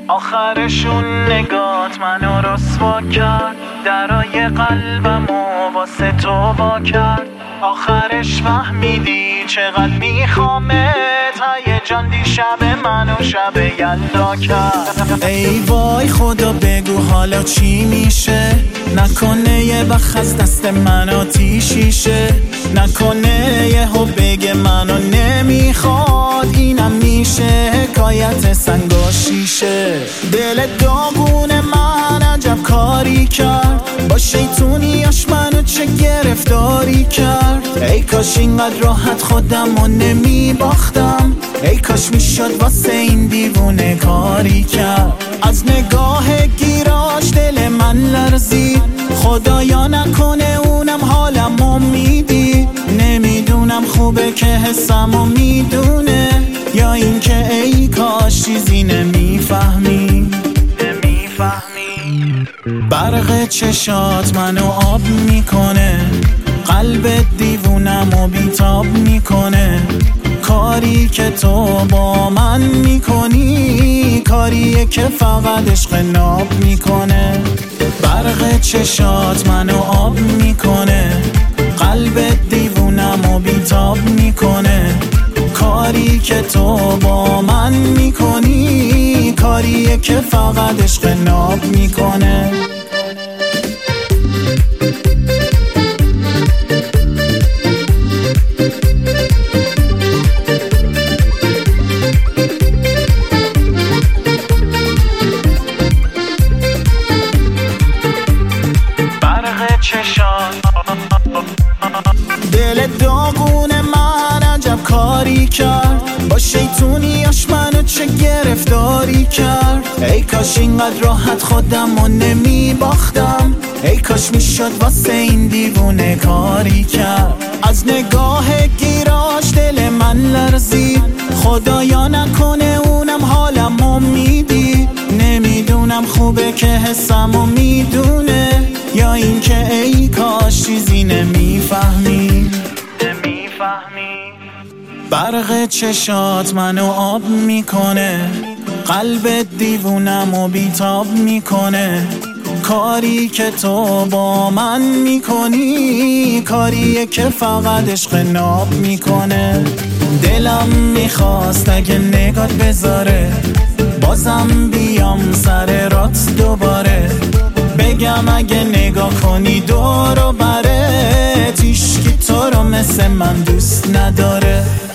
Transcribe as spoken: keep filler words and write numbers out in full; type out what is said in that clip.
آخرشون نگات منو رسوا کرد، درای قلبمو واسه تو وا کرد. آخرش فهمیدی چقدر میخوامت، هیجان دیشب منو شب یلدا کرد. ای وای خدا بگو حالا چی میشه، نکنه یه وقت از دست من آتیشیشه، نکنه یه ها بگه منو نمیخواد، اینم میشه حکایت سنگاشیشه. دل داغون من عجب کاری کرد، با شیطونیاش منو چه گرفتاری کرد. ای کاش اینقدر راحت خودمو نمیباختم، ای کاش میشد واسه این دیوونه کاری کرد. از نگاه گیراش دل من لرزید، خدایا نکنه اونم حالمو میدید. نمیدونم خوبه که حسمو میدونه، یا اینکه ای کاش چیزی نمیفهمی. برق چشات منو آب میکنه، قلب دیوونمو بیتاب میکنه. کاری که تو با من میکنی، کاریه که فقط عشق ناب میکنه. برق چشات منو آب میکنه، قلب دیوونمو بیتاب میکنه. کاری که تو با من میکنی، کاریه که فقط عشق ناب میکنه. دل داغون من عجب کاری کرد، با شیطونیاش منو چه گرفتاری کرد. ای کاش اینقدر راحت خودمو نمیباختم، ای کاش میشد واسه این دیوونه کاری کرد. از نگاه گیراش دل من لرزید، خدایا نکنه اونم حالمو میدید. نمیدونم خوبه که حسمو میدونه، یا اینکه ای کاش چیزی نمیفهمی. برق چشات منو آب میکنه، قلب دیوونمو بیتاب میکنه. کاری که تو با من میکنی، کاریه که فقط عشق ناب میکنه. دلم میخواست اگه نگات بذاره، بازم بیام سر رات دوباره. بگم اگه نگاه کنی دور و بره، هیچکی تو رو مثل من دوست نداره.